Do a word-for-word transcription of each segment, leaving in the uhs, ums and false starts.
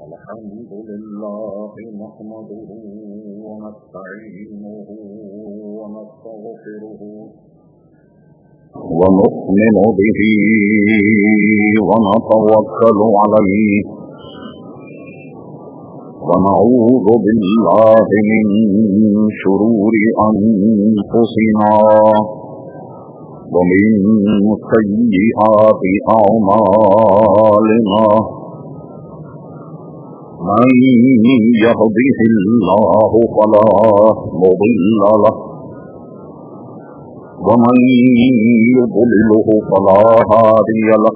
الحمد لله نحمده ونستعينه ونستغفره ونؤمن به ونتوكل عليه ونعوذ بالله من شرور أنفسنا ومن سيئات أعمالنا من يهده الله فلا مضل له ومن يضلله فلا هادي له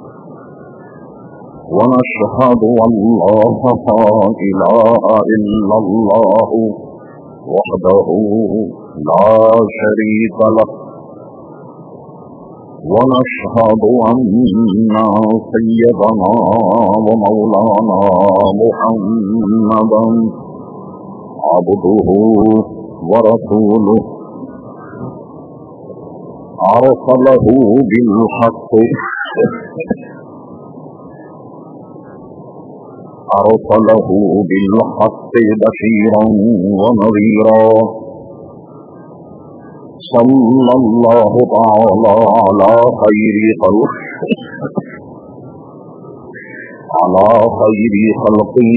ونشهد أن لا إله إلا الله وحده لا شريك له ونشهد أن سيدنا ومولانا محمدا عبده ورسوله أرسله بالحق أرسله بالحق بشيرا ونذيرا صلى الله تعالى على خير خلقه على خير خلقه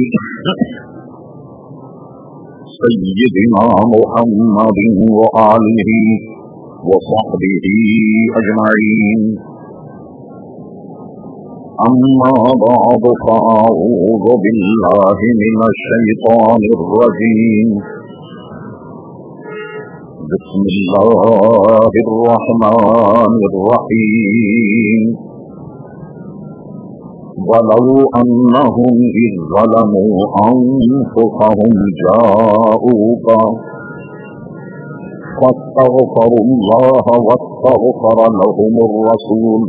سيدنا محمد وآله وصحبه أجمعين أما بعد فأعوذ بالله من الشيطان الرجيم بسم الله الرحمن الرحيم ولو أنهم إذ ظلموا أنفسهم جاءوك فاستغفروا الله واستغفر لهم الرسول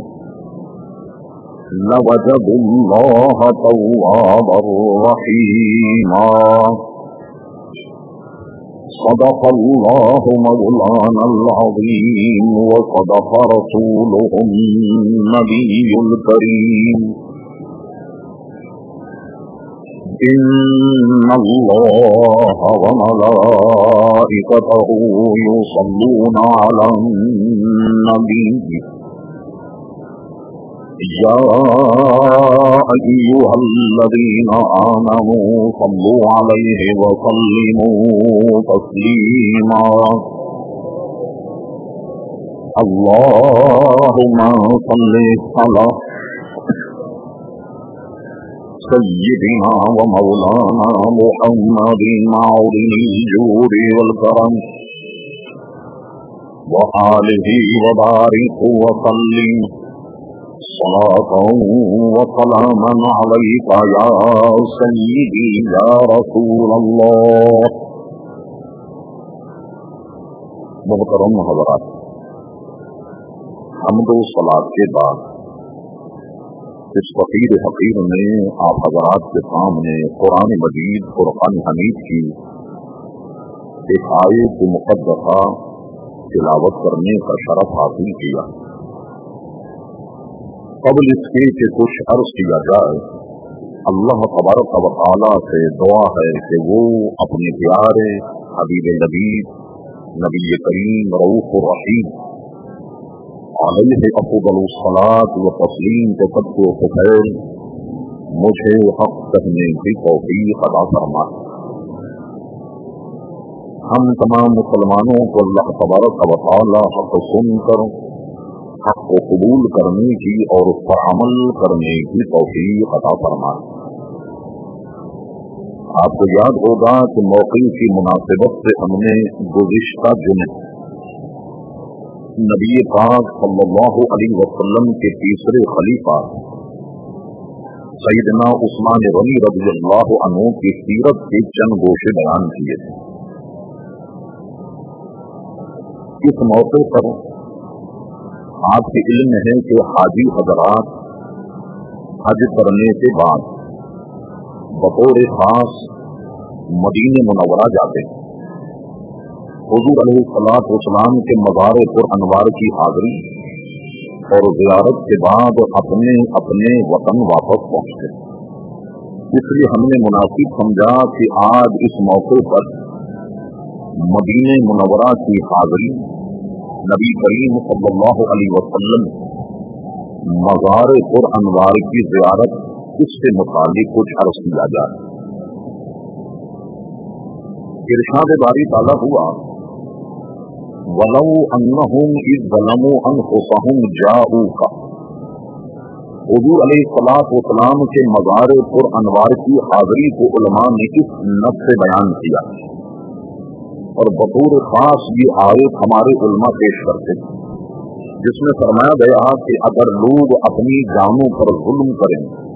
لوجدوا الله توابا رحيما صدق الله مولانا العظيم وصدق رسوله النبي الكريم إن الله وملائكته يصلون على النبي يا أيها الذين آمنوا صلوا عليه وسلموا تسليما اللهم صل على سيدنا ومولانا محمد معظم الجود والكرم وآله وبارك وسلم صلاة وسلاما عليك يا سيدي يا رسول الله. محترم حضرات، حمد و صلاۃ کے بعد اس فقیر حقیر نے آپ حضرات کے سامنے قرآن مجید فرقان حمید کی ایک آیت مقدسہ تلاوت کرنے کا شرف حاصل کیا۔ قبل اس کے کہ کچھ عرض کیا جائے، اللہ تبارک و تعالیٰ سے دعا ہے کہ وہ اپنے پیارے حبیب نبی نبی کریم رؤوف الرحیم علیہ افضل الصلاۃ و تسلیم کے قد و فضیل مجھے حق کہنے کی توفیق عطا فرمائے۔ ہم تمام مسلمانوں کو اللہ تبارک و تعالیٰ حق سن کر حق کو قبول کرنے کی اور اس پر عمل کرنے کی توفیق عطا فرمائے۔ آپ کو یاد ہوگا کہ موقع کی مناسبت سے ہم نے گزشتہ جمعے نبی پاک صلی اللہ علیہ وسلم کے تیسرے خلیفہ سیدنا عثمان غنی رضی اللہ عنہ کی سیرت کے چند گوشے بیان کیے تھے۔ اس موقع پر آپ کے علم ہے کہ حاجی حضرات حج کرنے کے بعد بطور خاص مدینہ منورہ جاتے ہیں۔ حضور علیہ الصلوۃ والسلام کے مزار پر انوار کی حاضری اور زیارت کے بعد اپنے اپنے وطن واپس پہنچتے۔ اس لیے ہم نے مناسب سمجھا کہ آج اس موقع پر مدینہ منورہ کی حاضری، نبی کریم صلی اللہ علیہ وسلم مزار پر انوار کی زیارت، اس سے متعلق کچھ عرض کیا جائے۔ ارشاد باری تعالیٰ ہوا وَلَوْ أَنَّهُمْ إِذْ ظَلَمُوا أَنفُسَهُمْ جَاءُوكَ۔ حضور علیہ الصلوۃ والسلام کے مزار پر انوار کی حاضری کو علماء نے اس نص سے بیان کیا، اور بطور خاص یہ آیت ہمارے علماء پیش کرتے ہیں، جس میں فرمایا گیا کہ اگر لوگ اپنی جانوں پر ظلم کریں،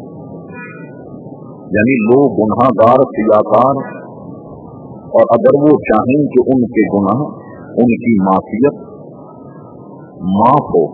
یعنی لوگ گناہ گار سیاکار، اور اگر وہ چاہیں کہ ان کے گناہ، ان کی معصیت معاف ہو،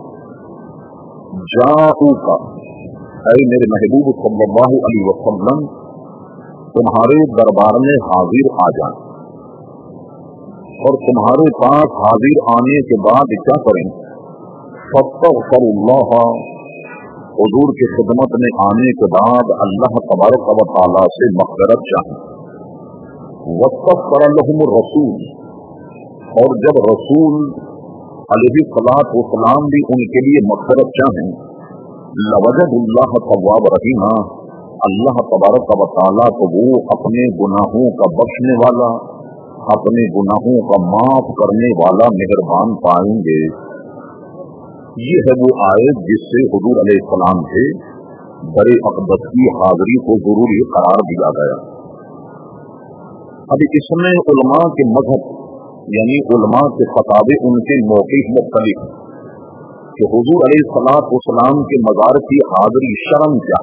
جاؤکا، اے میرے محبوب صلی اللہ علیہ وسلم تمہارے دربار میں حاضر آ جائیں، اور تمہارے پاس حاضر آنے کے بعد کیا کریں؟ فاستغفر اللہ، حضور کی خدمت میں آنے کے بعد اللہ تبارک و تعالی سے مغفرت چاہیں، واستغفر لهم الرسول، اور جب رسول علیہ الصلوۃ والسلام بھی ان کے لیے مغفرت چاہیں، لوجد اللہ تواب رحیما، اللہ تبارک و تعالیٰ کو وہ اپنے گناہوں کا بخشنے والا، اپنے گناہوں کا معاف کرنے والا مہربان پائیں گے۔ یہ ہے وہ آیت جس سے حضور علیہ السلام سے در اقدس کی حاضری کو ضروری قرار دیا گیا۔ ابھی اس میں علماء کے مذہب، یعنی علماء کے فتاوے، ان کے موقف مختلف کہ حضور علیہ الصلوۃ والسلام کے مزار کی حاضری شرعاً کیا۔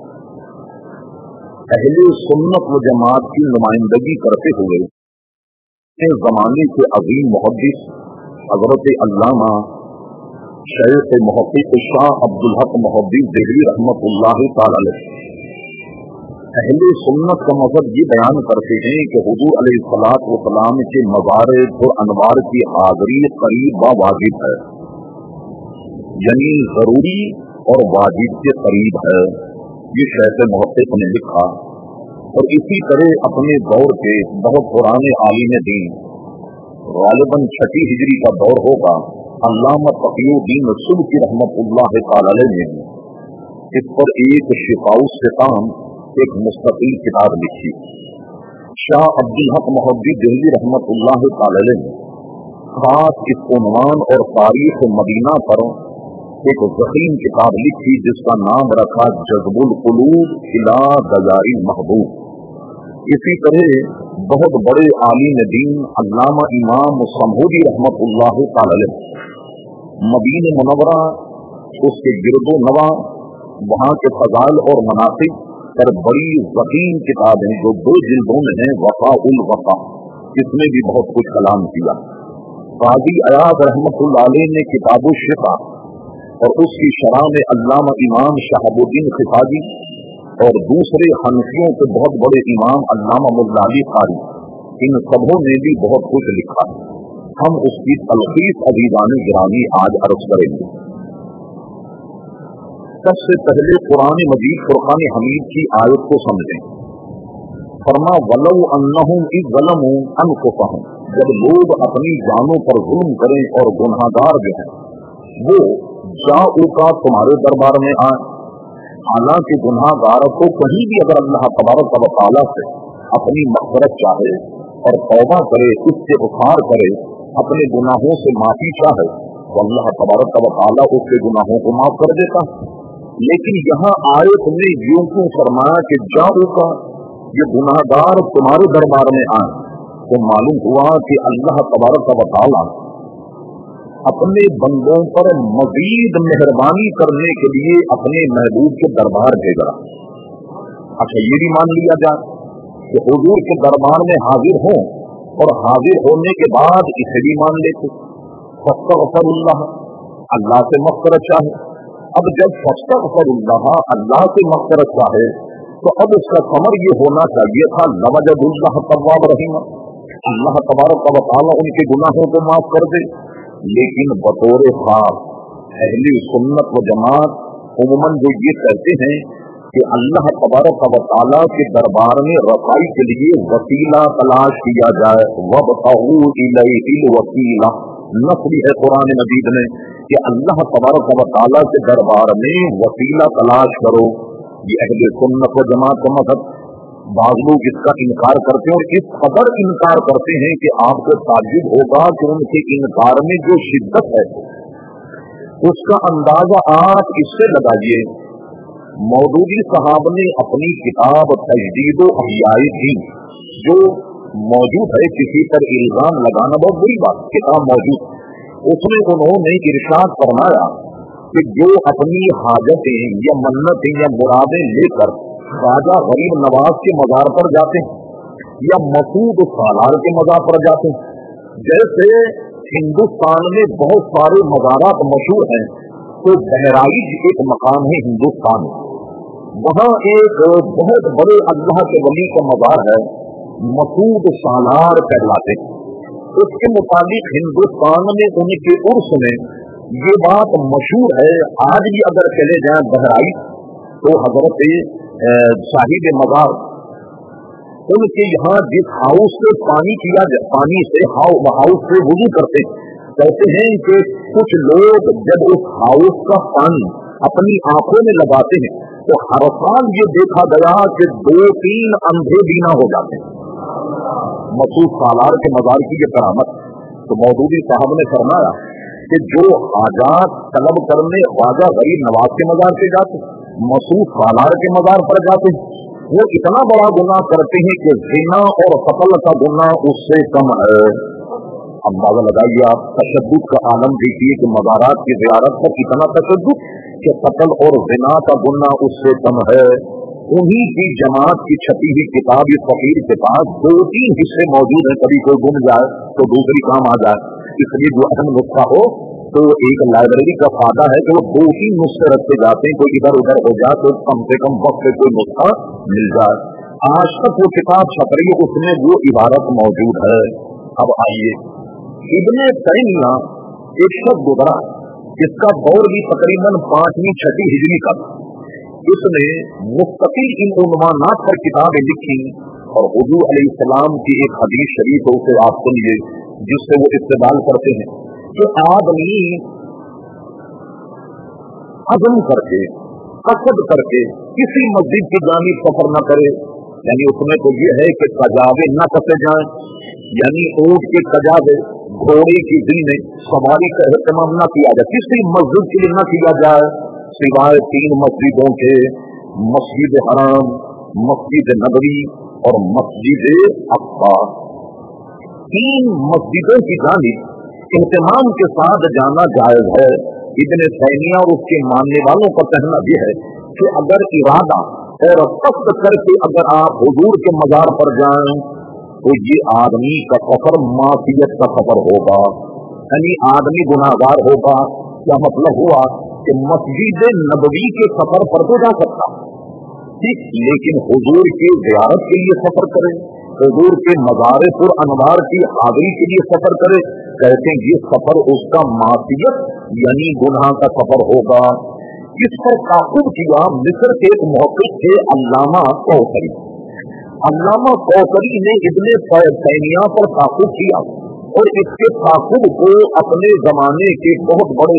اہل سنت و جماعت کی نمائندگی کرتے ہوئے زمانے کے عظیم محدث حضرت علامہ شیخ محقق شاہ عبدالحق محدث دہلوی رحمۃ اللہ تعالی علیہ اہل سنت کا مذہب یہ بیان کرتے ہیں کہ حضور علیہ الصلوۃ والسلام کے مزار پر انوار کی حاضری قریب و واجب ہے، یعنی ضروری اور واجب کے قریب ہے۔ یہ شیخ محقق نے لکھا، اور اسی طرح اپنے دور کے بہت پرانے عالم دین، غالباً چھٹی ہجری کا دور ہوگا، علامہ تقی الدین سبکی رحمۃ اللہ تعالی علیہ نے اس پر ایک شفاء السقام، ایک مستقل کتاب لکھی۔ شاہ عبدالحق محدث دہلوی رحمۃ اللہ تعالی علیہ نے خاص اس عنوان اور تاریخ مدینہ پر ایک ضخیم کتاب لکھی جس کا نام رکھا جذب القلوب الی دیار المحبوب۔ اسی طرح بہت بڑے عالم دین علامہ امام سمہودی رحمۃ اللہ تعالی علیہ مدینہ منورہ، اس کے گرد و نواح، وہاں کے فضائل اور مناقب پر بڑی ضخیم کتاب ہے جو دو جلدوں میں ہے، وفاء الوفا، اس میں بھی بہت کچھ کلام کیا۔ قاضی عیاض رحمۃ اللہ علیہ نے کتاب الشفا، اور اس کی شرح میں علامہ امام شہاب الدین خفاجی اور دوسرے حنفیوں کے بہت بڑے امام علامہ ملا علی قاری، ان سبوں نے بھی بہت کچھ لکھا۔ ہم اس کی تلخیص عزیزان گرامی آج عرض کریں گے۔ سب سے پہلے قرآن مجید فرقان حمید کی آیت کو سمجھیں۔ فرما وَلَوْ أَنَّهُمْ إِذْ ظَلَمُوا أَنفُسَهُمْ، جب لوگ اپنی جانوں پر ظلم کریں اور گناہگار جو ہیں وہ جاؤکا تمہارے دربار میں آئیں، حالانکہ گناہگار کو کہیں بھی اگر اللہ تبارک و تعالیٰ سے اپنی مغفرت چاہے اور توبہ کرے، استغفار کرے، اپنے گناہوں سے معافی چاہے، تو اللہ تبارک و تعالیٰ اس کے گناہوں کو معاف کر دیتا۔ لیکن یہاں آیت میں یوں کیوں فرمایا کہ جاؤکا، یہ گناہگار تمہارے دربار میں آئیں؟ تو معلوم ہوا کہ اللہ تبارک و تعالیٰ اپنے بندوں پر مزید مہربانی کرنے کے لیے اپنے محبوب کے دربار بھیجا۔ اچھا یہ بھی مان لیا جائے کہ حضور کے دربار میں حاضر ہوں، اور حاضر ہونے کے بعد اسے بھی مان لیتے، فاستغفر اللہ، اللہ سے مغفرت چاہے۔ اب جب فاستغفر اللہ، اللہ سے مغفرت چاہے، تو اب اس کا ثمر یہ ہونا چاہیے تھا لوجد اللہ تواب رحیم، اللہ تبارک و تعالیٰ ان کے گناہوں کو معاف کر دے۔ لیکن بطور خاص اہل سنت و جماعت عموماً جو یہ کہتے ہیں کہ اللہ تبارک و تعالیٰ کے دربار میں رسائی کے لیے وسیلہ تلاش کیا جائے. وابتغوا الیہ الوسیلہ نصب ہے قرآن مجید میں کہ اللہ تبارک و تعالیٰ کے دربار میں وسیلہ تلاش کرو. یہ اہل سنت و جماعت کا مذہب. بعض لوگ اس کا انکار کرتے ہیں اور اس قدر انکار کرتے ہیں کہ آپ کو تعجب ہوگا کہ ان کے انکار میں جو شدت ہے اس کا اندازہ آپ اس سے لگائیے. مودودی صاحب نے اپنی کتاب تجدید و احیاء دین جو موجود ہے، کسی پر الزام لگانا بہت بری بات، کتاب موجود، اس میں انہوں نے ارشاد فرمایا کہ جو اپنی حاجتیں یا منتیں یا مرادیں لے کر خواجہ غریب نواز کے مزار پر جاتے ہیں یا مسعود سالار کے مزار پر جاتے ہیں، جیسے ہندوستان میں بہت سارے مزارات مشہور ہیں، تو بہرائچ ایک مقام ہے ہندوستان میں، وہاں ایک بہت بڑے اللہ کے ولی کا مزار ہے، مسعود سالار کہلاتے ہیں. اس کے مطابق ہندوستان میں ان کے عرس میں یہ بات مشہور ہے. آج بھی اگر چلے جائیں بہرائچ تو حضرت صاحب مزار ان کے یہاں جس ہاؤس سے پانی کیا جائے، پانی سے ہاؤس سے وضو کرتے کہتے ہیں کہ کچھ لوگ جب اس ہاؤس کا پانی اپنی آنکھوں میں لگاتے ہیں تو ہر سال یہ دیکھا گیا کہ دو تین اندھے بینا ہو جاتے ہیں. مسعود سالار کے مزار کی یہ کرامت. تو مودودی صاحب نے فرمایا کہ جو حاجات طلب کرنے خواجہ غریب نواز کے مزار سے جاتے، مسعود سالار کے مزار پر جاتے، وہ اتنا بڑا گناہ کرتے ہیں کہ زنا اور قتل کا گناہ اس سے کم ہے. اندازہ لگائیے آپ، تشدد کا عالم دیکھیے کہ مزارات کی زیارت پر اتنا تشدد کہ قتل اور زنا کا گناہ اس سے کم ہے. انہی کی جماعت کی چھپی ہوئی کتاب اس فقیر کے پاس دو تین حصے موجود ہیں، کبھی کوئی گم جائے تو دوسری کام آ جائے. اس لیے جو اہم نسخہ ہو تو ایک لائبریری کا فائدہ ہے کہ وہ دو تین نسخے رکھتے جاتے ہیں، کوئی ادھر ادھر ہو جائے تو کم سے کم وقت سے کوئی نسخہ مل جائے. آج تک وہ کتاب چھپ رہی ہے، اس میں وہ عبارت موجود ہے. اب آئیے ابن تیمیہ ایک شخص گزرا، اس کا دور بھی تقریباً پانچویں چھٹی ہجری کا. اس نے مستقل ان عنوانات پر کتابیں لکھی اور حضور علیہ السلام کی ایک حدیث شریف ہے، اسے آپ سنیے جس سے وہ استدلال کرتے ہیں کہ آدمی عزم کر کے قصد کر کے کسی مسجد کی جانب سفر نہ کرے، یعنی اس میں تو یہ ہے کہ کجاوے نہ کسے جائیں، یعنی اونٹ کے کجاوے گھوڑے کی دل میں سواری کا اہتمام نہ کیا جائے، کسی مسجد کے لیے نہ کیا جائے سوائے تین مسجدوں کے، مسجد حرام، مسجد نبوی اور مسجد اقصی. تین مسجدوں کی جانب اہتمام کے ساتھ جانا جائز ہے. ابن تیمیہ اور اس کے ماننے والوں کا کہنا یہ ہے کہ اگر ارادہ اور قصد کر کے اگر آپ حضور کے مزار پر جائیں تو یہ آدمی کا سفر معصیت کا سفر ہوگا، یعنی آدمی گناہگار ہوگا. کیا مطلب ہوا کہ مسجد نبوی کے سفر پر تو جا سکتا ٹھیک، لیکن حضور کی زیارت کے لیے سفر کرے، حضور کے مزار پر انوار کی حاضری کے لیے سفر کرے، کہتے ہیں یہ سفر اس کا معصیت یعنی گناہ کا سفر ہوگا. اس پر تعقب کیا مصر کے ایک محقق تھے علامہ کوثری. علامہ کوثری نے ابن تیمیہ پر تعقب کیا اور اس کے تعقب کو اپنے زمانے کے بہت بڑے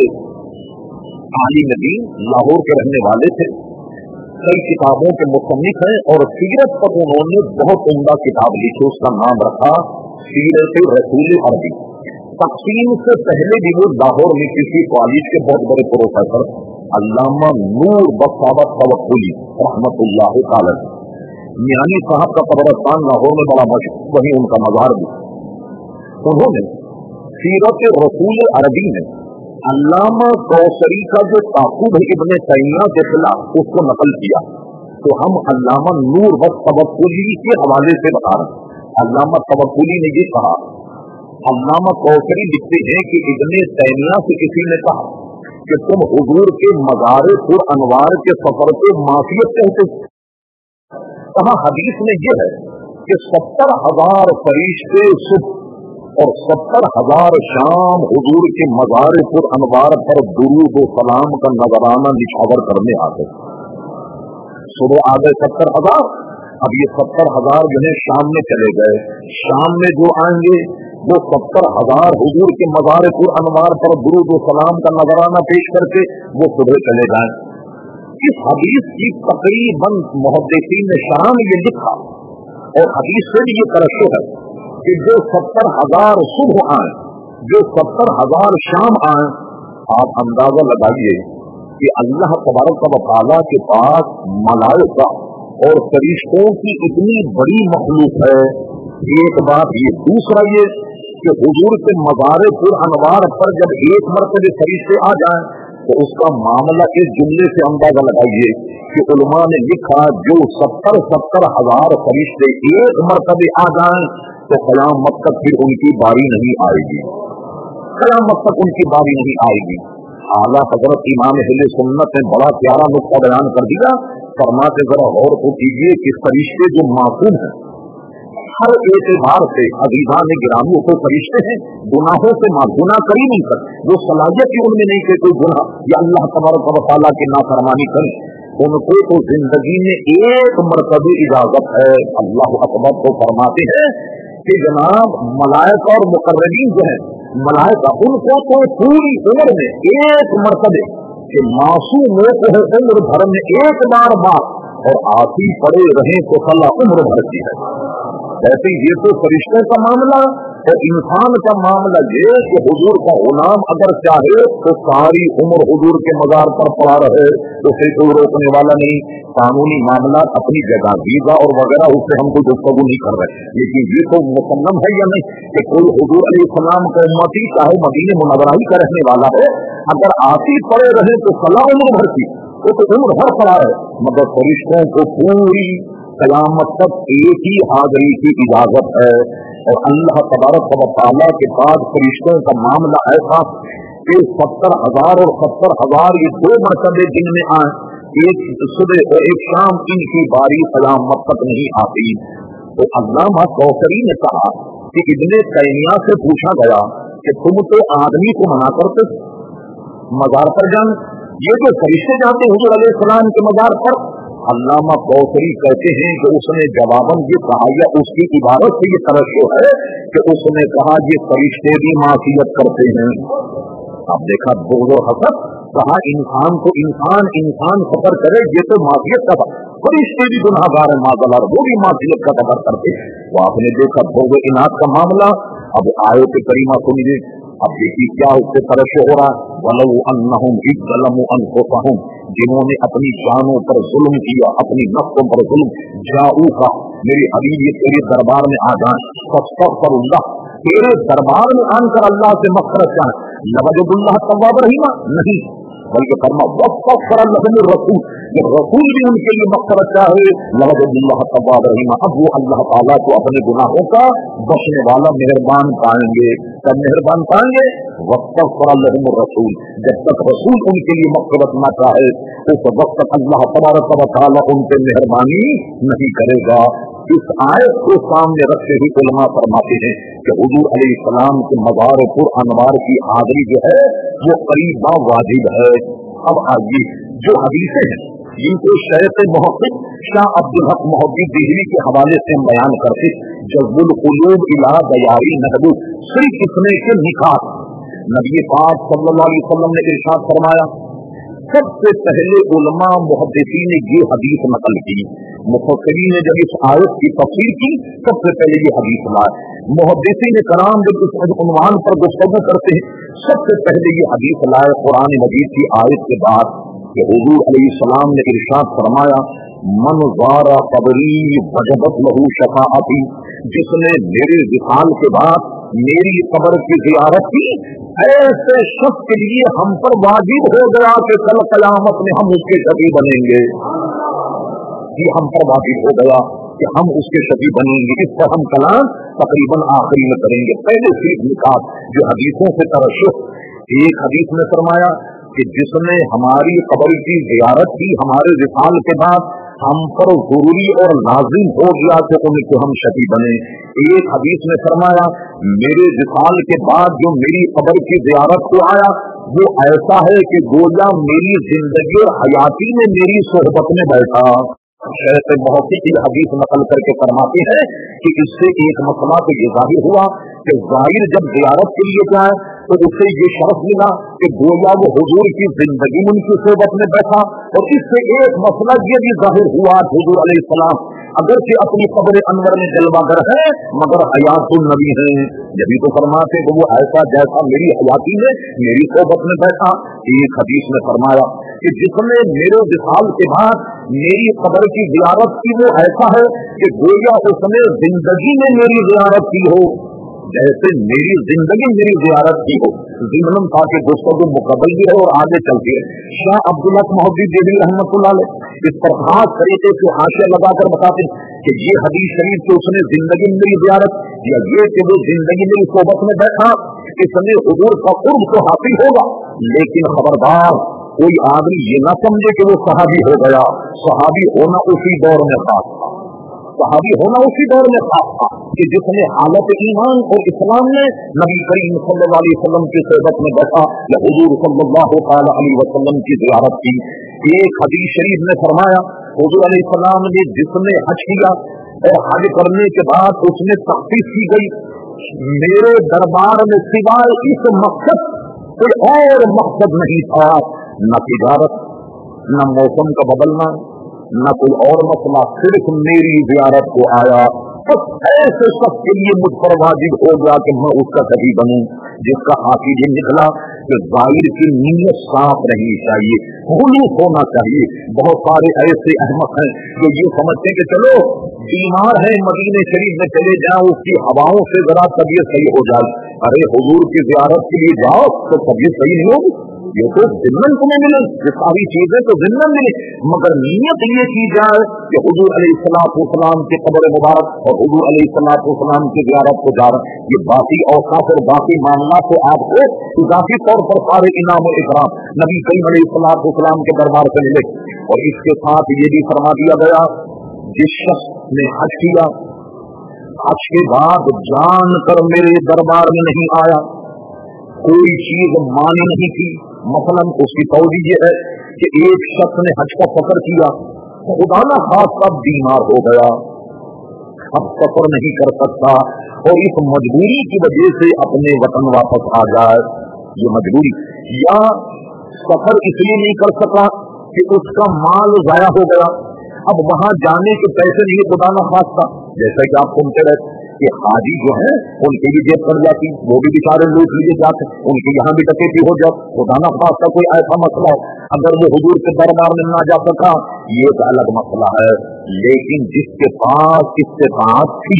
عالم دین لاہور کے رہنے والے تھے، کئی کتابوں کے مصنف ہیں اور سیرت پر انہوں نے بہت عمدہ کتاب لکھی، اس کا نام رکھا سیرت رسول عربی. تقسیم سے پہلے بھی وہ لاہور میں کسی کالج کے بہت بڑے پروفیسر علامہ نور بخاوت توکلی رحمت اللہ تعالی میانی صاحب کا قبرستان لاہور میں بڑا مشہور، وہیں ان کا مزار بھی. انہوں نے سیرت رسول عربی میں علامہ کوثری کا جو تعقب ہے ابن تیمیہ کے خلاف اس کو نقل کیا. تو ہم علامہ نور بخ توکلی کے حوالے سے بتا رہے ہیں. علامہ توکلی نے یہ کہا، علامہ کوثری لکھتے ہیں کہ ابن تیمیہ سے کسی نے کہا کہ تم حضور کے مزار پر انوار کے سفر کو معصیت کہتے. کہا حدیث میں یہ ہے کہ ستر ہزار فرشتے صبح اور ستر ہزار شام حضور کے مزار پر انوار پر درود و سلام کا نذرانہ نچھاور کرنے آتے. सुबह आ गए सत्तर हजार, अब ये सत्तर हजार जो है शाम में चले गए, शाम में जो आएंगे वो सत्तर हजार हुजूर के मज़ार पुर अनवार पर दुरूद व सलाम का नजराना पेश करके वो सुबह चले जाएं। इस हदीस की तकरीबन मुहद्दिसीन ने शाम ये लिखा और हदीस से भी ये तरश्शुह है कि जो सत्तर हजार सुबह आए, जो सत्तर हजार शाम आए, आप अंदाजा लगाइए कि अल्लाह तबारक व तआला के पास मलाइका और फरिश्तों की इतनी बड़ी मखलूक है। एक बात ये, दूसरा ये कि हुजूर के मज़ार पुर अनवार पर जब एक मरतबे फरिश्ते आ जाएं तो उसका मामला इस जुमले से अंदाजा लगाइए कि उलमा ने लिखा जो सत्तर सत्तर हजार फरिश्ते एक मरतबे आ जाएं तो क़यामत तक फिर उनकी बारी नहीं आएगी, क़यामत तक उनकी बारी नहीं आएगी। आला हज़रत इमाम अहले सुन्नत ने बड़ा प्यारा नुक्ता बयान कर दिया, फरमाते जरा गौर को कीजिए कि फरिश्ते जो मासूम हैं हर एतबार से, अजीज़ान गिरामी को फरिश्ते हैं, गुनाहों से गुनाह कर ही नहीं सकते, वो सलाहियत ही उनमें नहीं कि कोई गुनाह या अल्लाह तबारक व तआला की नाफरमानी करें। उनको तो जिंदगी में एक मरतबे इजाजत है। अल्लाह अकबर को फरमाते हैं कि जनाब मलाइका और मुकर्रबीन जो है, मलाइका उनको तो पूरी उम्र में एक मरतबे कि मासूमों को है उम्र भर में एक बार बात और आती पड़े रहे तो सला उम्र भर की है। ऐसे ये तो फरिश्तों का मामला और इंसान का मामला ये कि हुजूर का गुलाम अगर चाहे तो सारी उम्र हुजूर के मज़ार पर पड़ा रहे, उसे कोई रोकने वाला नहीं। कानूनी मामला अपनी जगह, वीजा और वगैरह उससे हम कोई गुफ्तगू नहीं कर रहे, लेकिन ये तो मुसल्लम है या नहीं कि कोई हुजूर अलैहिस्सलाम का उम्मती चाहे मदीने मुनव्वरा ही का रहने वाला है, अगर आती पड़े रहे तो सला उम्र भर की, वो तो उम्र भर पड़ा है। मगर फरिश्तों को पूरी क़यामत तक एक ही हाज़री की इजाजत है। और अल्लाह तबारक व तआला के पास फरिश्तों का मामला ऐसा कि सत्तर हजार और सत्तर हजार ये दो मरतबे दिन में आए, एक सुबह और एक शाम, इनकी बारी क़यामत तक नहीं आती। तो अल्लामा कौसरी ने कहा कि इब्ने तैमिया से पूछा गया कि तुम तो आदमी को मना करते मज़ार पर जाने, ये जो फरिश्ते जाते हुजूर अलैहिस्सलाम के मज़ार पर, अल्लामा कौसरी कहते हैं कि उसने जवाबन ये कहा या उसकी इबारत से ये तरश्शुह है कि उसने कहा ये फरिश्ते भी मासियत करते हैं। अब देखा दो हसद, कहा इंसान को इंसान इंसान सफर करे, ये तो मासियत का, फरिश्ते भी गुनाहगार है माज़अल्लाह, वो भी मासियत का सफर करते। तो आपने देखा दो इनात का मामला। अब आयत करीमा सुनिए, अब देखिए क्या उससे तरश्शुह हो रहा है। वलौ अन्नहुम इज़ ज़लमू अनफुसहुम, जिन्होंने अपनी जानों पर जुल्म किया, अपनी नफ्सों पर जुल्म, जाऊका मेरे हबीब ये तेरे दरबार में आ जाए, फस्तगफिरुल्लाह तेरे दरबार में आकर अल्लाह से मग़फ़िरत चाहे, लवजदुल्लाह तव्वाब रहीमा नहीं, बल्कि फरमा वस्तग़फर लहुमुर रसूल, जब रसूल भी उनके लिए मग़फ़िरत चाहे लवजदुल्लाह तव्वाब रहीमा, अब वो अल्लाह ताला को अपने गुनाहों का बख्शने वाला मेहरबान पाएंगे। कब मेहरबान पाएंगे? वस्तग़फर लहुमुर रसूल, जब तक रसूल उनके लिए मग़फ़िरत न चाहे उस वक्त तक अल्लाह तबारक व तआला उन पे मेहरबानी नहीं करेगा। इस आयत को सामने रखते हुए उलमा फरमाते हैं कि हुजूर अलैहिस्सलाम के मज़ार पुर अनवार की हाज़िरी जो है वो करीबा वाजिब है। अब आइए जो हदीसें हैं जिनको शेख मुहक़्क़िक़ शाह अब्दुल हक मुहद्दिस दिल्ली के हवाले से हम बयान करते, जज़्बुल क़ुलूब इला दयारी महबूब, सिर्फ इतने के निकात नबी पाक सल्लल्लाहु अलैहि वसल्लम ने इरशाद फरमाया। सबसे पहले उलमा मुहद्दिसीन ने ये हदीस नकल की, मुफस्सिरीन ने जब इस आयत की तफसीर की सबसे पहले ये हदीस लाए। मुहद्दिसीन कराम जब इस उन्वान पर गुफ्तगू करते हैं सबसे पहले ये हदीस लाए कुरान मजीद की आयत के बाद कि हुजूर अलैहिस्सलाम ने इरशाद फरमाया, मन ज़ारा क़ब्री वजबत लहू शफ़ाअती, जिसने मेरे विसाल के बाद मेरी कब्र की ज़ियारत की, ऐसे शख्स के लिए हम पर वाजिब हो गया कि कल क़यामत में हम उसके शफ़ी बनेंगे। ये हम पर वाजिब हो गया कि हम उसके शफ़ी बनेंगे। इस पर हम कलाम तकरीबन आखिरी में करेंगे। पहले सिर्फ निकात जो हदीसों से तरश्शुह, एक हदीस में फरमाया कि जिसने हमारी कब्र की ज़ियारत की हमारे विसाल के बाद हम पर जरूरी और लाजिम हो गया कि उनके हम शफ़ी बने। एक हदीस में फरमाया मेरे विसाल के बाद जो मेरी कब्र की ज़ियारत को आया वो ऐसा है कि गोया मेरी जिंदगी और हयाती में मेरी सोहबत में बैठा। शरत बहुत ही हदीस नकल करके फरमाती है कि इससे एक मसला तो ये जाहिर हुआ कि जाहिर जब ज़ियारत के लिए जाए तो उससे ये शर्फ मिला कि गोया वो हुजूर की जिंदगी में उनकी सोबत में बैठा। और इससे एक मसला ये भी जाहिर हुआ हुजूर अलैहिस्सलाम अगरचे अपनी कब्र अनवर में जलवागर है मगर हयातुल नबी है। यही तो फरमाते कि वो ऐसा जैसा मेरी हयाती में मेरी सोबत में बैठा। एक हदीस में फरमाया कि जिसने मेरे विसाल के बाद मेरी कब्र की ज़ियारत की वो ऐसा है कि गोया उसने जिंदगी में मेरी ज़ियारत की हो, जैसे मेरी जिंदगी मेरी ज़ियारत की हो। ज़िमनन था कि गुफ्तगू मुकब्बल भी है और आगे चलती है। शाह अब्दुल्ला मोहब्बी देवी रहमतुल्लाह अलैह इस पर खास तरीके से हाशिया लगाकर बताते हैं कि ये हदीस शरीफ कि उसने जिंदगी में मेरी ज़ियारत या ये कि वो जिंदगी मेरी सोबत में बैठा, इसमें हुजूर का कुर्ब तो हासिल होगा, लेकिन खबरदार कोई आदमी ये ना समझे कि वो सहाबी हो गया। सहाबी होना उसी दौर में खास था, सहाबी होना उसी दौर में खास था कि जिसने हालत ईमान और इस्लाम में नबी करीम सल्लल्लाहु अलैहि वसल्लम की सोबत में बैठा या हुजूर सल्लल्लाहु अलैहि वसल्लम की ज़ियारत की। एक हदीस शरीफ में फरमाया हुजूर अलैहिस्सलाम ने जिसने हज किया और हज करने के बाद उसमें तख्फीफ की गई, मेरे दरबार में सिवाय इस मकसद कोई और मकसद नहीं था, न तिजारत, न मौसम का बदलना, न कोई और मसला, सिर्फ मेरी ज़ियारत को आया। बस ऐसे सब के लिए मुझ पर वाजिब हो गया कि मैं उसका सही बनूं, जिसका आखिर ये निकला कि ज़ाहिर की नीयत साफ रहनी चाहिए, खुलूस होना चाहिए। बहुत सारे ऐसे अहमक हैं जो ये समझते हैं कि चलो बीमार है मदीने शरीफ में चले जाओ, उसकी हवाओं से जरा तबीयत सही हो जाए। अरे हुजूर की ज़ियारत के लिए जाओ तो तबीयत सही नहीं होगी, ये तो जिम्मन तुम्हें मिले, ये सारी चीजें तो जिम्मन मिले, मगर नीयत ये की जाए कि हुजूर अलैहिस्सलाम के कब्र मुबारक और हुजूर अलैहिस्सलाम की ज़ियारत को जा रहा। ये बाकी औकात और बाकी मामला तो आपको इजाफी तौर पर सारे इनाम और इकराम नबी करीम अलैहिस्सलाम के दरबार से मिले। और इसके साथ ये भी फरमा दिया गया जिस शख्स ने हज किया, हज के बाद जान कर मेरे दरबार में नहीं आया, कोई चीज मानी नहीं की, मसलन उसकी तौजी ये है कि एक शख्स ने हज का सफर किया, खुदा ना खासा बीमार हो गया, अब सफर नहीं कर सकता और इस मजबूरी की वजह से अपने वतन वापस आ जाए, ये मजबूरी, या सफर इसलिए नहीं कर सका कि उसका माल जाया हो गया, अब वहां जाने के पैसे नहीं, खुदा ना खासा, जैसा कि आप सुनते रहते कि हाजी जो है उनकी भी जेब कर जाती, वो भी बेचारे लूट लिए जाते, उनके यहाँ भी डकैती हो जाती, खुदा ना खासा कोई ऐसा मसला है, अगर वो हुजूर के दरबार में ना जा सका ये एक अलग मसला है। लेकिन जिसके पास इस्तेताअत थी,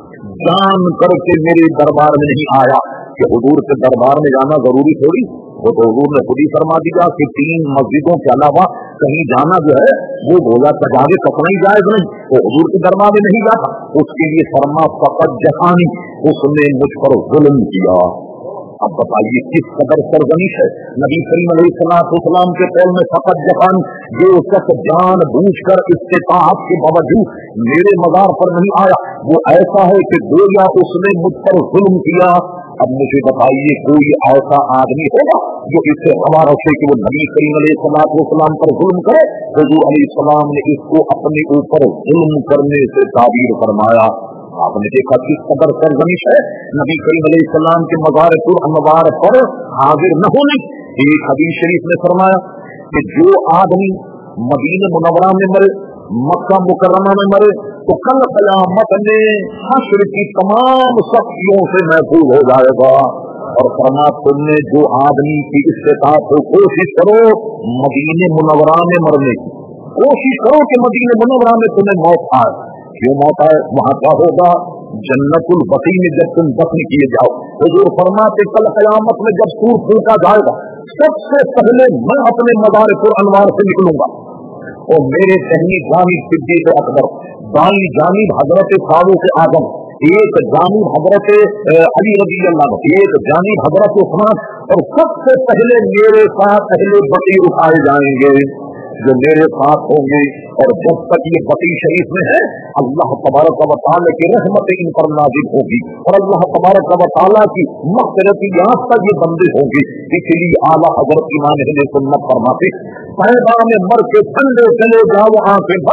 जान करके मेरे दरबार में नहीं आया, कि हुजूर के दरबार में जाना जरूरी थोड़ी, वो तो हुजूर ने खुद ही फरमा दिया कि तीन मस्जिदों के अलावा कहीं जाना जो है वो बोला सजावे कपड़ा ही जायज नहीं, वो हुजूर के दरबार में नहीं जाता, उसके लिए फरमा फकत जहानी, उसने मुझ पर जुल्म किया। अब बताइए किस कदर सरगनिश है नबी करीम अलैहिस्सलाम के कौल में फकत जहान, जो शख्स जान बूझ कर इस्तेताअत के बावजूद मेरे मज़ार पर नहीं आया, वो ऐसा है कि गोया उसने मुझ पर जुल्म किया। अब मुझे बताइए कोई ऐसा आदमी होगा जो इससे हमारा से कि वो नबी करीम अलैहिस्सलाम पर जुल्म करे? हुजूर अलैहिस्सलाम ने इसको अपने ऊपर जुल्म करने से ताबीर फरमाया। आपने देखा किस कदर सरगनिश है नबी करीम अलैहिस्सलाम के मज़ार पुरअनवार पर हाजिर न होने। एक हदीस शरीफ में फरमाया कि जो आदमी मदीना मुनव्वरा में मरे, मक्का मुकर्रमा में मरे, तो कल क़यामत में हश्र की तमाम सख्तियों से महफूज हो जाएगा। और फरमा तुमने जो आदमी की इस्तेताअत हो, कोशिश करो मदीने मुनव्वरा में मरने की, कोशिश करो कि मदीने मुनव्वरा में तुम्हें मौत आए। क्यों मौत आए? वहां क्या होगा? जन्नतुल बकी में जब तुम दफन किए जाओ, तो जो फरमाते कल क़यामत में जब सूर फूका जाएगा, सबसे पहले मैं अपने मज़ार पुरअनवार से निकलूंगा और मेरे सहनी जानिब सिद्दीक़ अकबर, दाई जानिब हजरत फारूक आज़म, एक जानिब हजरत अली रज़ी अल्लाह, एक जानिब हजरत उस्मान, और सबसे पहले मेरे साथ पहले बकी उठाए जाएंगे जो मेरे साथ होंगे। और जब तक ये बकी शरीफ में है, अल्लाह तबारक व तआला की रहमत इन पर नाज़िल होगी और अल्लाह तबारक व तआला की मग़फ़िरत यहाँ तक ये बंदे होंगे। इसलिए आला हज़रत इमाम अहले सुन्नत फरमाते, तैबा में मर के ठंडे चले जाओ आंखें बंद,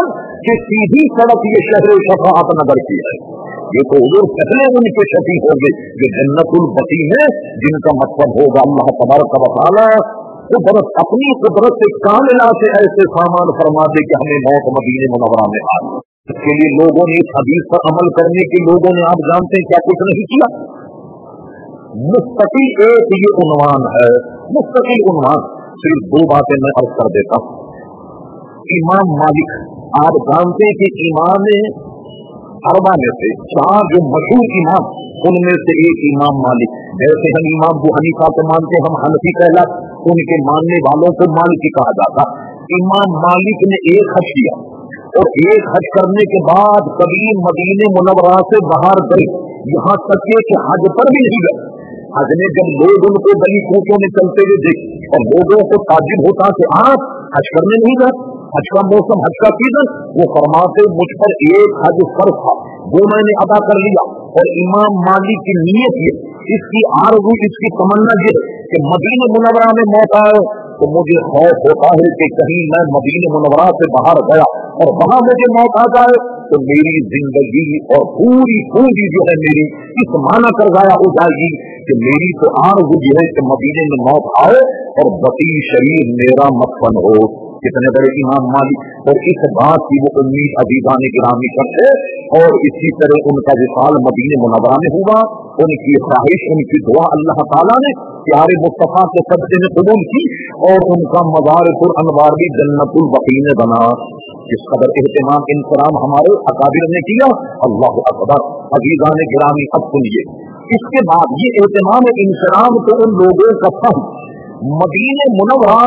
कि सीधी सड़क ये शहर शफाअत नगर की है। ये तो हुजूर पहले उनके शफी होंगे जो जन्नतुल बकी है, जिनका मतलब होगा अल्लाह तबारक व तआला कुदरत अपनी कुदरत से कामिला से ऐसे सामान फरमा दे कि हमें मौत मदीने मुनव्वरा में आ जाए। इसके लिए लोगों ने इस हदीस पर अमल करने के लोगों ने आप जानते हैं क्या कुछ नहीं किया। मुस्तकिल एक ये उन्वान है, मुस्तकिल उन्वान। सिर्फ दो बातें मैं अर्ज कर देता हूँ। इमाम मालिक, आप जानते हैं कि इमाम अरबा में से चार जो मशहूर इमाम, उनमें से एक इमाम मालिक। जैसे हम इमाम अबू हनीफा को मानते, हम हनफी कहला, उनके मानने वालों को मालिकी कहा जाता। इमाम मालिक ने एक हज किया और एक हज करने के बाद कभी मदीने मुनव्वरा से बाहर गए, यहाँ तक कि हज पर भी नहीं गए। हज में जब लोग उनको गली कूचों में चलते हुए देखे और लोगों को ताज्जुब होता कि आप हज करने नहीं गए, हज का मौसम, हज का सीजन, वो फरमाते मुझ पर एक हज फर्ज था, वो मैंने अदा कर लिया। और इमाम मालिक की नीयत ये, इसकी आरज़ू, इसकी तमन्ना ये कि मदीने मुनव्वरा में मौत आए तो मुझे खौफ होता है कि कहीं मैं मदीने मुनव्वरा से बाहर गया और वहां मुझे मौत आ जाए तो मेरी जिंदगी और पूरी पूरी जो है मेरी इस माना कर जाया हो जाएगी कि मेरी तो आरज़ू ये है कि मदीने में मौत आए और बकी शरीर मेरा मदफन हो। कितने बड़े इमाम मालिक, और इस बात की वो उम्मीद अजीज़ान गिरामी करते। और इसी तरह उनका विशाल मदीने मुनव्वरा में हुआ, उनकी ख्वाहिश, उनकी दुआ अल्लाह ताला ने प्यारे मुस्तफा के सदक़े में कबूल की और उनका मज़ारिकुल अनवार भी जन्नतुल बकी में बना। इस कदर एहतमाम इंतराम हमारे अकाबिर ने किया। अल्लाह अकबर। अजीज़ान गिरामी, अब सुनिए, इसके बाद ये एहतमाम इंतराम तो उन लोगों का था। मदीने मुनव्वरा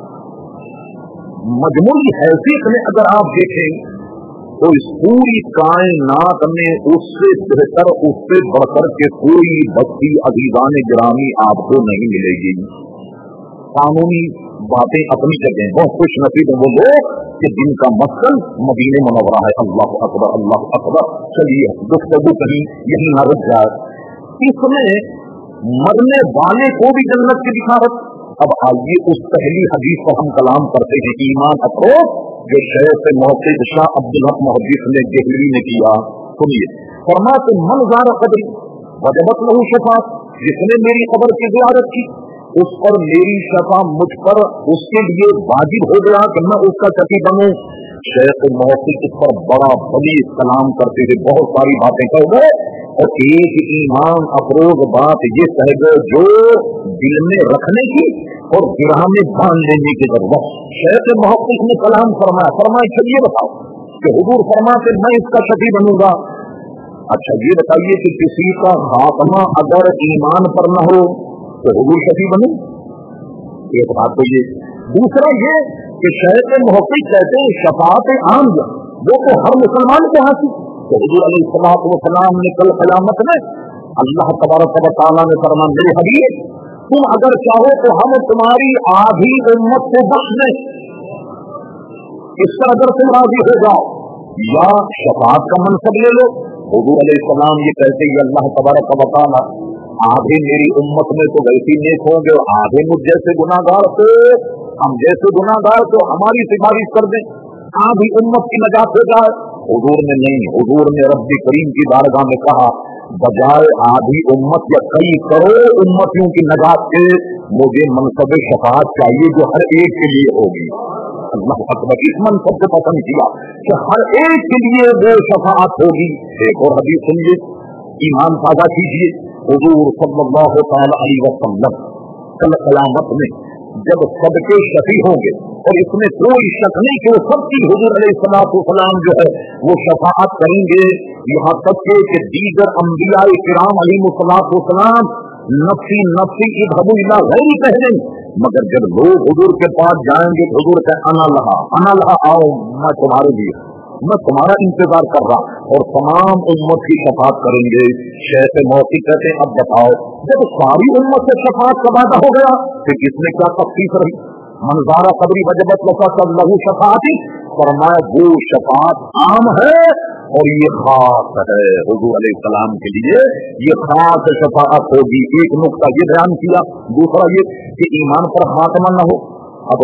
मजमूई हैसियत में अगर आप देखें तो इस पूरी कायनात में उससे बेहतर, उससे बढ़कर के कोई बस्ती अजीज़ान गिरामी आपको नहीं मिलेगी। कानूनी बातें अपनी जगह, बहुत खुश नसीब वो लोग कि जिनका मस्कन मदीने मुनव्वरा है। अल्लाह अकबर, अल्लाह अकबर। चलिए गुफ्तगू कहीं यही न रुक जाए। इसमें मरने वाले को भी जन्नत की बिशारत। अब आइए उस पहली हदीस पर हम कलाम करते हैं, ईमान अफरोज, जो शेख मोहसिन शाह अब्दुल हक मुहद्दिस ने देहलवी ने किया। सुनिए, फरमाते मन ज़ारा क़ब्री वजबत लहू शफ़ाअत, जिसने मेरी कब्र की ज़ियारत की उस पर मेरी शफा, मुझ पर उसके लिए वाजिब हो गया कि मैं उसका शफी बनूं। शेख मोहसिन इस पर बड़ा बड़ी कलाम करते थे, बहुत सारी बातें कह गए और एक ईमान अफरोज बात ये कह गए जो दिल में रखने की और गिरह में बांध लेने की जरूरत। शेख मोहसिन ने कलाम फरमाया, फरमाया चलिए बताओ कि हुजूर फरमाते मैं इसका शफी बनूंगा। अच्छा ये बताइए कि किसी का खात्मा अगर ईमान पर न हो तो हुजूर शफी बने? एक बात तो ये। दूसरा ये कि शेख मोहसिन कहते हैं शफाअत आम वो तो हर मुसलमान को हासिल। तो हुजूर अलैहिस्सलातु वस्सलाम ने कल क़यामत में अल्लाह तबारक व तआला ने फरमाया, मेरे हबीब तुम अगर चाहो तो हम तुम्हारी आधी उम्मत को बख्श दें, इस पर अगर तुम राजी हो जाओ, या शफाअत का मनसब ले लो। हुजूर अलैहिस्सलाम ये कहते हैं अल्लाह तबारक व तआला आधे मेरी उम्मत में तो वैसी नेक होंगे और आधे मुझ जैसे गुनाहगार को, हम जैसे गुनाहगार को हमारी सिफारिश कर दें, आधी उम्मत की नजात हो जाए। हुजूर ने नहीं, हुजूर ने रब्बी करीम की बारगाह में कहा बजाय आधी उम्मत या कई करोड़ उम्मतियों की नजात के मुझे मनसब शफाअत चाहिए जो हर एक के लिए होगी। अल्लाह अकबर। इस मनसब को पसंद किया कि हर एक के लिए वो शफाअत होगी। एक और हदीस सुनिए, ईमान ताज़ा कीजिए। हुजूर सल्लल्लाहु तआला अलैहि वसल्लम कल क़यामत में जब सबके शफी होंगे और इसमें कोई शक नहीं कि वो सबकी हुजूर अलैहिस्सलातु वस्सलाम जो है वो शफाअत करेंगे। यहाँ तक कि दीगर अंबिया किराम अलैहिमुस्सलातु वस्सलाम नफ्सी नफ्सी इज़हबू इला गैरी कह दें, मगर जब लोग हुजूर के पास जाएंगे हुजूर का अना लहा अना लहा आओ मैं तुम्हारे लिए, मैं तुम्हारा इंतजार कर रहा, और तमाम उम्मत की शफाअत करेंगे। शेख मौसी कहते हैं अब बताओ जब सारी उम्मत से शफाअत का वादा हो गया फिर किसने क्या तख्सीस रही? मंज़ारा क़ब्री वजबत लहू शफाअती, फरमाया वो शफाअत आम है और ये खास है। हुजूर अलैहिस्सलाम के लिए ये खास शफाअत होगी। एक नुक्ता ये बयान किया। दूसरा ये कि ईमान पर खात्मा न हो। अब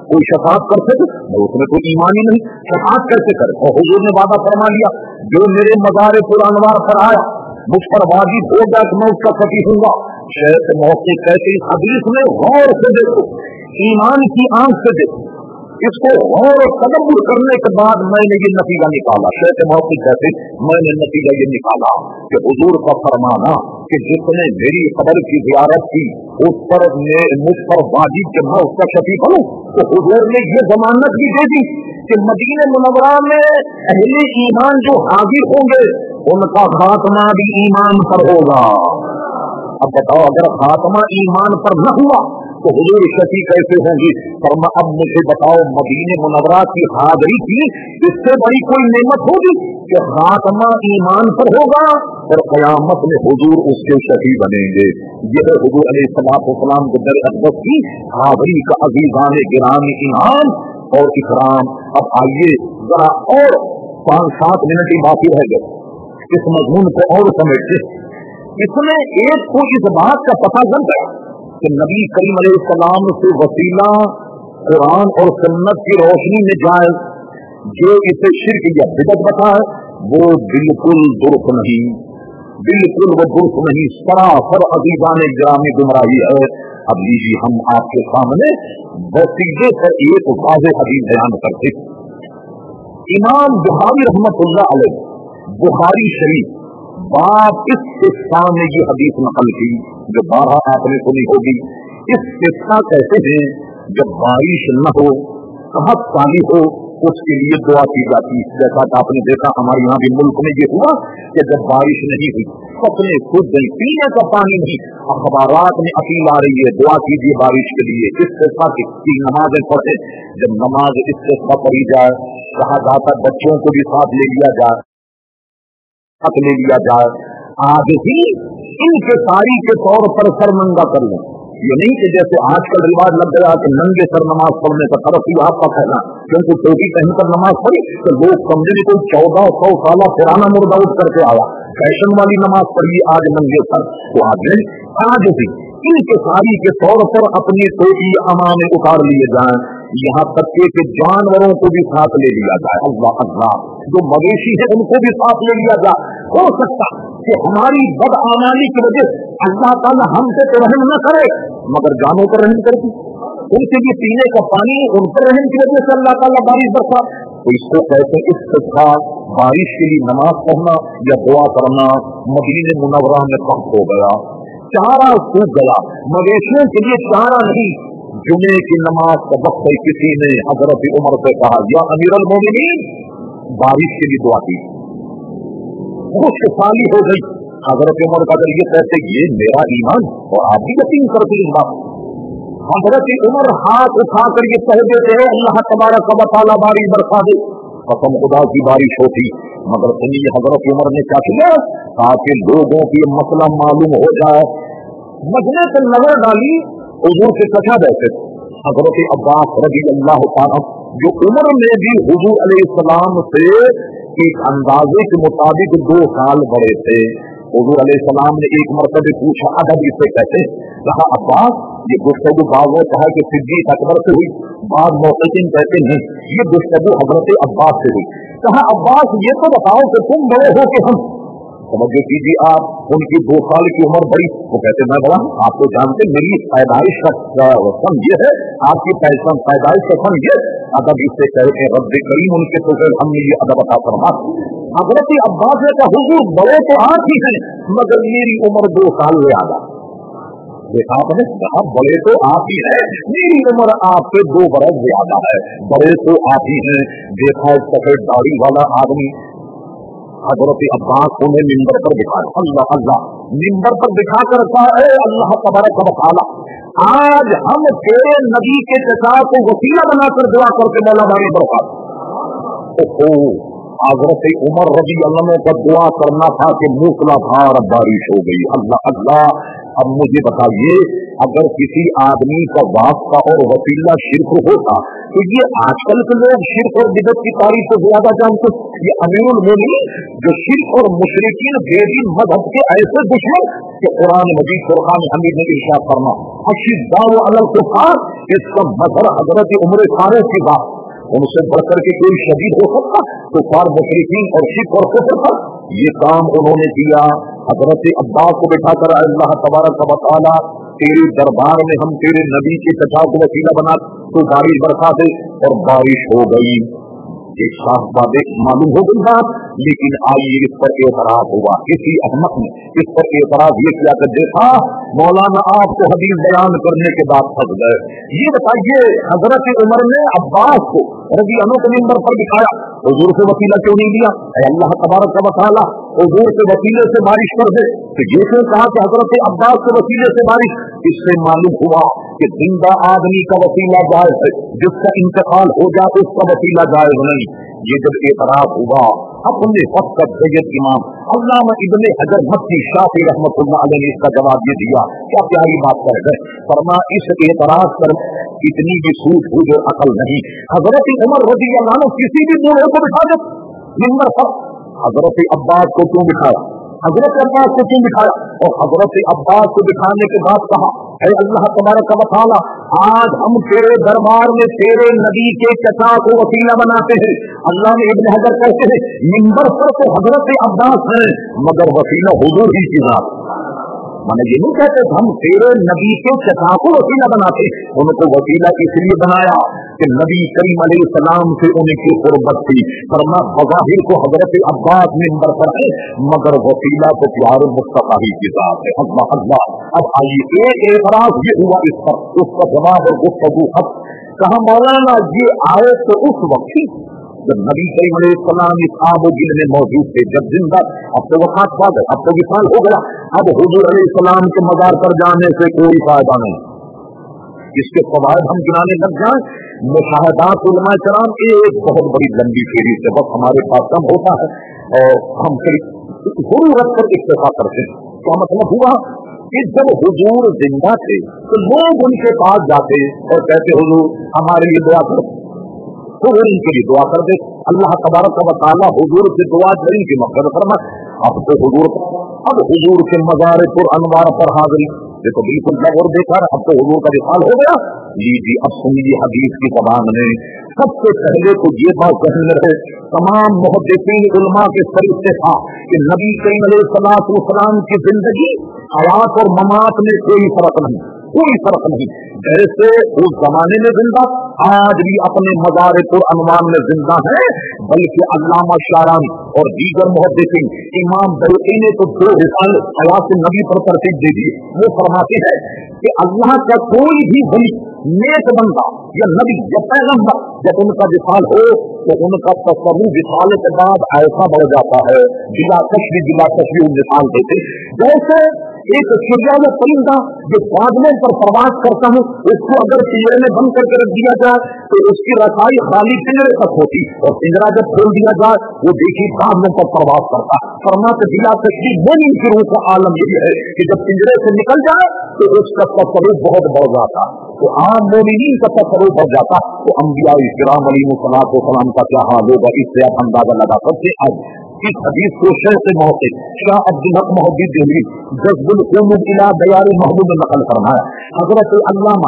کوئی शफाअत कर सके? उसमें कोई ईमान ही नहीं, शफाअत कैसे करे? और हुजूर ने वादा फरमा लिया, जो मेरे मज़ार पुरानवार पर आया मुझ पर वाजिब हो गया कि मैं उसका सफी हूँगा। शेख मौके कहते इस हदीस में गौर से देखो, ईमान की आंख से देखो, इसको गौर और तदब्बुर करने के बाद मैंने ये नतीजा निकाला। शेख मौके कहते मैंने नतीजा ये निकाला कि हुजूर का फरमाना कि जिसने मेरी कब्र की ज़ियारत की उस पर मुझ पर वाजिब कि मैं उसका शफी बनूं, तो हुजूर ने ये जमानत भी दे दी कि मदीने मुनव्वरा में अहले ईमान जो हाजिर होंगे उनका खात्मा भी ईमान पर होगा। अब बताओ, अगर खात्मा ईमान पर न हुआ तो हुजूर शफी कैसे होंगी? फरमा अब मुझे बताओ, मदीने मुनव्वरा की हाजिरी की इससे बड़ी कोई नेमत होगी कि खात्मा ईमान पर होगा और क़यामत में हुजूर उसके शफी बनेंगे। यह है हुजूर अलैहिस्सलाम के दर अक़दस की हाजिरी का अज़ीज़ान गिरामी इनाम और इकराम। अब आइए जरा और पाँच सात मिनट ही बाकी रह गए, इस मज़मून को और समझते। इसमें एक को इस बात का पता चल गया कि नबी करीम अलैहिस्सलाम से वसीला कुरान और सुन्नत की रोशनी में जाए, जो इसे शिर्क या बिदअत बताए वो बिल्कुल दुरुस्त नहीं, बिल्कुल वो दुरुस्त नहीं, सरासर अज़ीज़ान गिरामी गुमराही है। अब लीजिए हम आपके सामने वसीले पर एक वाज़ेह हदीस बयान करते। इमाम बुखारी रहमतुल्लाह अलैह बुखारी शरीफ बाप इस किस्सा में ये हदीस नकल की जो बारह आपने सुनी होगी। इस किस्सा कहते हैं जब बारिश न हो, कहत पानी हो, उसके लिए दुआ की जाती। जैसा कि आपने देखा हमारे यहाँ भी मुल्क में ये हुआ कि जब बारिश नहीं हुई, फसलें सूख गई, पीने का पानी नहीं, अखबारात में अपील आ रही है दुआ कीजिए बारिश के लिए। इस किस्सा की नमाजें पढ़े, जब नमाज इस किस्सा पढ़ी जाए, कहा जाता बच्चों को भी साथ ले लिया जाए, साथ ले लिया जाए। आज ही इनके सारी के तौर पर शर्मंदा कर लें। ये नहीं कि जैसे आजकल रिवाज लग गया कि नंगे सर नमाज पढ़ने का तरफ ही आपका कहना, क्योंकि टोपी पहनकर नमाज पढ़ी तो लोग समझे कोई चौदह सौ साल पुराना मुर्दा उठ करके आया, फैशन वाली नमाज पढ़ी आज नंगे सर। तो आज आज भी इनके सारी के तौर पर अपनी टोपी अमाने उतार लिए जाए, यहाँ तक के जानवरों को भी साथ ले लिया जाए। अल्लाह अल्लाह, जो मवेशी है उनको भी साथ ले लिया जाए। हो सकता कि हमारी बदआमाली की वजह अल्लाह ताला हमसे तो रहम न करे मगर जानों पर रहम करती, उनके लिए पीने का पानी उन पर रहम की वजह से अल्लाह ताला बारिश बरसा। तो इसको कहते हैं इस्तिस्का, बारिश के लिए नमाज पढ़ना या दुआ करना। मदीने मुनव्वरा में वक्त हो गया, चारा सूख गया, मवेशियों के लिए चारा नहीं। जुमे की नमाज का वक्त है, किसी ने हजरत उमर से कहा या अमीरुल मोमिनीन बारिश के लिए दुआ की, खुशहाली हो गई। हजरत उमर का ये कहते ये मेरा ईमान और आप भी यकीन करते इस बात। हजरत उमर हाथ उठा कर ये कह देते हैं अल्लाह तबारक व तआला बारिश बरसा दे, कसम खुदा की बारिश होती। मगर सुनिए हजरत उमर ने क्या किया, ताकि लोगों की मसला मालूम हो जाए, मजमे पर नजर डाली, हुजूर से कथा बैठे हजरत अब्बास रज़ी अल्लाह तआला जो उम्र में भी हुजूर अलैहिस्सलाम से एक अंदाजे के मुताबिक दो साल बड़े थे। हुजूर अलैहिस्सलाम ने एक मरतबे पूछा, अदब इसे कहते हैं, कहा अब्बास ये गुफ्तगू बाज़ ने कहा कि सिद्दीक़ अकबर से हुई, बाद मुहक़्क़िक़ीन कहते हैं ये गुफ्तगू हजरत अब्बास से हुई। कहा अब्बास ये तो बताओ कि तुम बड़े हो कि हम, समझ कीजिए आप, उनकी दो साल की उम्र बड़ी, वो कहते मैं बड़ा, आप तो जानते मेरी पैदाइश का सन ये है, आपकी पैसा पैदाइश का सन ये। अदब इससे कहते रब्बे करीम उनके तो फिर हमने ये अदब अता फरमा। हजरत अब्बास ने कहा हुजूर बड़े तो आप ही हैं मगर मेरी उम्र दो साल ज्यादा। देखा आपने कहा बड़े तो आप ही हैं, मेरी उम्र आपसे दो बरस ज्यादा है, बड़े तो आप ही हैं। देखा सफेद दाढ़ी वाला आदमी हजरत अब्बास उन्हें मिंबर पर दिखा, अल्लाह अल्लाह, मिंबर पर दिखा कर रखा है अल्लाह तबारक व तआला आज हम तेरे नबी के चचा को वसीला बनाकर दुआ करके मौला बारिश बरसा। ओहो हजरत उमर रज़ी अल्लाह अन्हु का दुआ करना था कि मूसलाधार बारिश हो गई। अल्लाह अल्लाह, अब मुझे बताइए अगर किसी आदमी का वास्ता और वसीला शिर्क होता तो ये आजकल के लोग शिर्क और बिदअत की तारीफ से ज्यादा जानते। ये अमीरुल मोमिनीन जो शिर्क और मुशरिकीन बेदीन मजहब के ऐसे दुश्मन कि कुरान मजीद फुरकान हमीद ने इरशाद फरमा अशिद्दाउ अलल कुफार, इसका मजहर हजरत उमर फारूक की बात, उनसे बढ़कर के कोई शदीद हो सकता तो कुफार मुशरिकीन और शिर्क और कुफ्र पर ये काम उन्होंने किया। हजरत अब्बास को बिठाकर अल्लाह तबारक व तआला तेरे दरबार में हम तेरे नबी के चचा को वसीला बना तो बारिश बरसा दे, और बारिश हो गई। एक साफ बात मालूम हो गई बात, लेकिन आइए इस पर एतराज हुआ। किसी अहमद ने इस पर एतराज ये किया कि देखा मौलाना आपको हदीस बयान करने के बाद फंस गए। ये बताइए हजरत उमर ने अब्बास को रजी अनु के मिंबर पर दिखाया, हुजूर से वसीला क्यों नहीं दिया? अल्लाह तबारक व तआला हुजूर से वसीले से बारिश कर दे, तो ये क्यों कहा कि हजरत अब्बास के वसीले से बारिश? इससे मालूम हुआ कि जिंदा आदमी का वसीला जायज है, जिसका इंतकाल हो जाए उसका वसीला जायज नहीं। ये जब एतराज हुआ, अपने वक्त का सैयद इमाम अल्लामा इब्ने हजर मक्की शाफी रहमतुल्लाह अलैहि ने इसका जवाब ये दिया। क्या प्यारी बात कर गए, फरमा इस एतराज पर इतनी भी सूझ बूझ और अकल नहीं। हजरत उमर रज़ी अल्लाह अन्हु किसी भी बूढ़े को बिठा दे मिंबर पर, हजरत अब्बास को क्यों बिठाया? हजरत अब्बास को क्यों बिठाया? और हजरत अब्बास को बिठाने के बाद कहा, ऐ अल्लाह तबारक व तआला, आज हम तेरे दरबार में तेरे नबी के चचा को वसीला बनाते हैं। अल्लाह ने इब्न हजर कहते हैं मिंबर पर तो हजरत अब्बास है, मगर वसीला हुजूर ही की जात। मैंने ये नहीं कहते हम तेरे नबी के चचा को वसीला बनाते, उनको वसीला इसलिए बनाया कि नबी करीम अलैहिस्सलाम से उनकी कुर्बत थी। फरमा बज़ाहिर को हजरत अब्बास मिंबर पर है, मगर वसीला तो प्यारे मुस्तफा ही की जात है। अल्लाह अल्लाह। अब आइए एक एतराज ये हुआ इस पर, उसका जवाब और गुफ्तगू अब कहा मौलाना ये आए तो उस वक्त ही जब नबी करीम अलैहिस्सलाम इस आब गिल में मौजूद थे, जब जिंदा, अब तो वफात पा गए, अब तो विशाल हो गया, अब हुजूर अलैहिस्सलाम के मजार पर जाने से कोई फायदा नहीं। इसके फवायद हम गिनाने लग जाए, मुशाहदात उलमा कराम एक बहुत बड़ी लंबी फेरी से वक्त हमारे पास कम होता है और हम जरूरत पर इक्तफा करते हैं। क्या मतलब हुआ कि जब हुजूर जिंदा थे तो लोग उनके पास जाते और कहते हुजूर हमारे लिए दुआ करो, तो वो इनके लिए दुआ कर दे। अल्लाह तबारक व तआला हुजूर से दुआ करें कि मग़फ़िरत फरमा। अब तो हुजूर अब हुजूर के मज़ार पर अनवार पर हाज़िरी, ये तो बिल्कुल लग बेकार, अब तो हुजूर का विशाल हो गया। लीजिए अब सुनिए हदीस की ज़बान में सबसे पहले तो ये बात कहने रहे तमाम मुहद्दिसीन उलमा के सर इत्तेफ़ाक़ कि नबी करीम अलैहिस्सलातु वस्सलाम की जिंदगी हयात और ममात में कोई फर्क नहीं, कोई फर्क नहीं। जैसे उस जमाने में जिंदा आज भी अपने मज़ार पर अनवार में जिंदा है, बल्कि अल्लामा शारानी और दीगर मुहद्दिसीन इमाम बैहक़ी ने तो दो रिसाले हयात नबी पर तरतीब दे दी। वो फरमाते हैं कि अल्लाह का कोई भी वली नेक बंदा या नबी या पैगंबर जब उनका विशाल हो तो उनका तस्वुर विशाल के बाद ऐसा बढ़ जाता है, बिला तशबी बिला तशबी विशाल देते। जैसे एक चिड़िया में परिंदा जो बादलों पर प्रवास करता है, उसको अगर पिंजरे में बंद करके रख दिया जाए तो उसकी रसाई खाली पिंजरे तक होती, और पिंजरा जब खोल दिया जाए वो देखिए बादलों पर प्रवास करता। फरमाते बिला तशबी मोमिन की रूह का आलम यही है कि जब पिंजरे से निकल जाए तो उसका तस्वुर बहुत बढ़ जाता, तो आम मोमिनीन का तस्वुर बढ़ जाता। तो अंबिया इकराम अलैहिस्सलातु वस्सलाम का क्या हाल होगा, इससे आप अंदाजा लगा सकते। आज इस हदीस को शेख से मोहसिन शाह अब्दुल हक मोहद्दिस देहलवी जज़्बुल क़ुलूब इला दयार महबूब में नकल फरमाया। हज़रत अल्लामा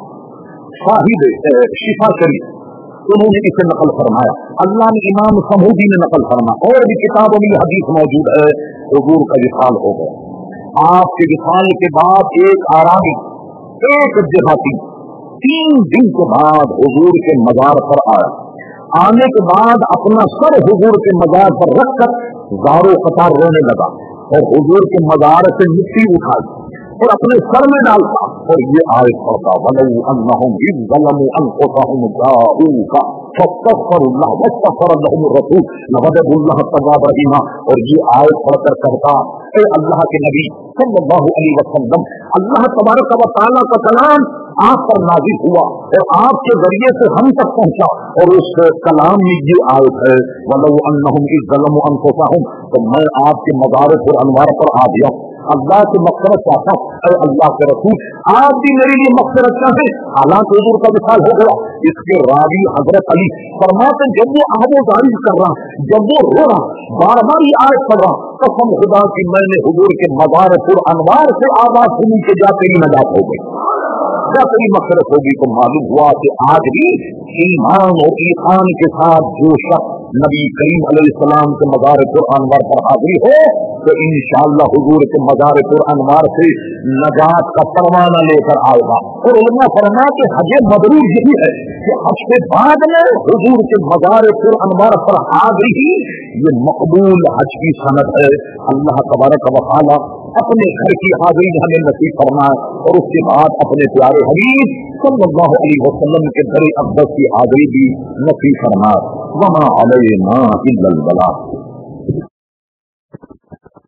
साहिब शिफा शरीफ उन्होंने इसे नकल फरमाया, अल्लाह ने इमाम समूदी ने नकल फरमाया, और भी किताबों में हदीस मौजूद है। हुजूर का विशाल हो गया। आपके विशाल के बाद एक आरामी एक देहाती तीन दिन के बाद हुजूर के मजार पर आया। आने के बाद अपना सर हुजूर के मजार पर रखकर ज़ारो कतार रोने लगा और हुजूर के मजार से मिट्टी उठाई और अपने सर में डालता और ये आयत पढ़ता, वलौ अन्नहुम इज़ ज़लमू अनफुसहुम जाऊका फस्तग़फ़िरुल्लाह वस्तग़फ़र लहुम रसूल लवजदुल्लाह तव्वाबा रहीमा। और ये आयत पढ़कर कहता, ए अल्लाह के नबी सल्लल्लाहु अलैहि वसल्लम, अल्लाह तबारक व तआला का कलाम आप पर नाज़िल हुआ और आपके जरिए से हम तक पहुंचा, और उस कलाम में ये आयत है वलौ अन्नहुम इज़ ज़लमू अनफुसहुम। तो मैं आपके मज़ार पर अनवार पर आ गया, अल्लाह से मग़फ़िरत चाहता हूँ। अल्लाह के रसूल आप भी मेरे लिए मग़फ़िरत चाहें, हालांकि हुजूर का विशाल हो गया। इसके रावी हजरत अली फरमाते जब वो आबोजारी कर रहा, जब वो रो रहा, बार बार ये आयत पढ़ रहा, कसम खुदा की मैंने हुजूर के मज़ार पर अनवार से आवाज सुनी के जाते ही नजात हो गई। کیا تیری مغفرت ہوگی؟ تو معلوم ہوا کہ آج بھی ایمان اور ایمان کے ساتھ جو شخص نبی کریم علیہ السلام کے مزار پر انوار پر حاضری ہو تو انشاءاللہ حضور کے مزار پر انوار سے نجات کا پروانہ لے کر آئے گا. اور علماء فرمایا کہ حج مبرور یہی ہے کہ حج کے بعد میں حضور کے مزار پر انوار پر حاضری ہی یہ مقبول حج کی سند ہے. اللہ تبارک و تعالی اپنے گھر کی حاضری ہمیں نصیب فرمائے اور اس کے بعد اپنے پیارے حبیب صلی اللہ علیہ وسلم کے در اقدس کی حاضری بھی نصیب فرمائے. وما علینا الا البلاغ.